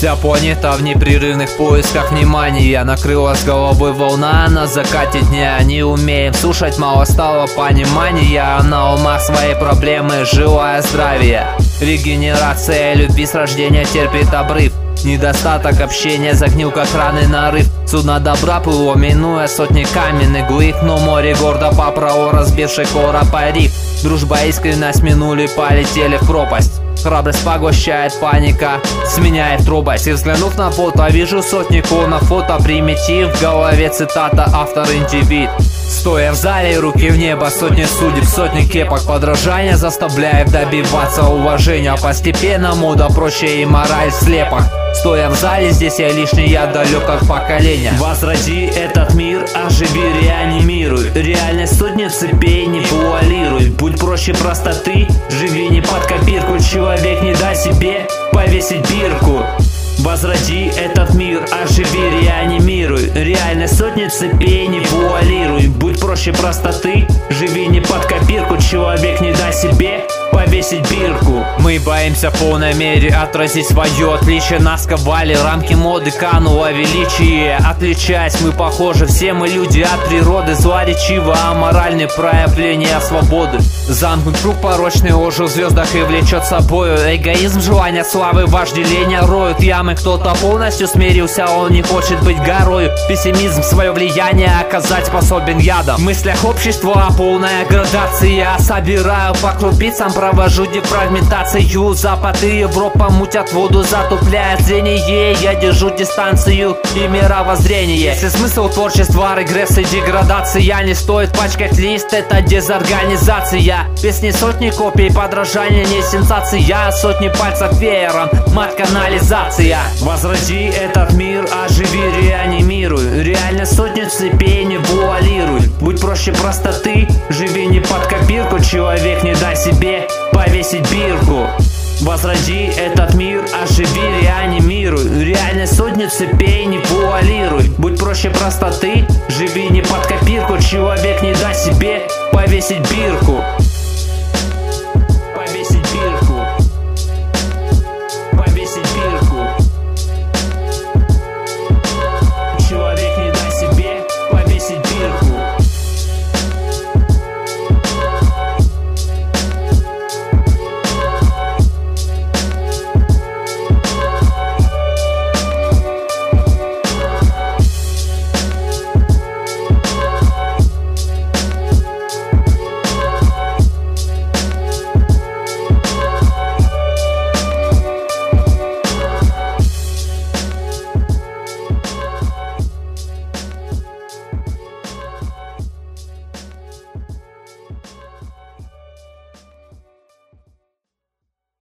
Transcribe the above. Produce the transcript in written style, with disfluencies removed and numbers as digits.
Вся планета в непрерывных поисках внимания. Накрыла с головой волна на закате дня. Не умеем слушать, мало стало понимания. На умах свои проблемы, желая здравия. Регенерация любви с рождения терпит обрыв. Недостаток общения загнил, как раны нарыв. Судно добра плыло, минуя сотни каменных глыб. Но море гордо по праву разбивший кора риф. Дружба, искренность минули, полетели в пропасть. Храбрость поглощает паника, сменяет трубость. И взглянув на фото, вижу сотни клонов фото. Примитив, в голове цитата, автор индивид. Стоя в зале, руки в небо, сотни судеб, сотни кепок. Подражания заставляет добиваться уважения. Постепенно мода проще и мораль в слепах. Стоя в зале, здесь я лишний, я далек от поколения. Возроди этот мир, оживи, реанимируй. Реальность сотни цепей, не вуалируй. Будь проще простоты, живи не под копирку. Человек, не дай себе повесить бирку. Возроди этот мир, оживи, реанимируй. Реальность сотни цепей, не вуалируй. Будь проще простоты, живи не под копирку. Человек, не дай себе повесить бирку. Мы боимся в полной мере отразить свое отличие. Нас ковали рамки моды, кануло величие. Отличаясь, мы похожи, все мы люди от природы. Злоречиво, аморальные проявления свободы. Замкнут круг порочный, ожил в звездах и влечет собою. Эгоизм, желание славы, вожделение роют ямы. Кто-то полностью смирился, он не хочет быть горою. Пессимизм, свое влияние оказать способен ядом. В мыслях общества полная градация. Собираю по крупицам, провожу дефрагментацию. Запад и Европа мутят воду, затупляет зрение. Я держу дистанцию и мировоззрение. Если смысл творчества, регресс и деградация, не стоит пачкать лист, это дезорганизация. Песни сотни копий, подражания не сенсация. Сотни пальцев веером, мат-канализация. Возроди этот мир, оживи, реанимируй. Реальность сотни цепей, не вуалируй. Будь проще простоты, живи не под копирку. Человек, не дай себе повесить бирку. Возроди этот мир, оживи, реанимируй. Реальность сотни цепей, не вуалируй. Будь проще простоты, живи не под копирку. Человек, не дай себе повесить бирку.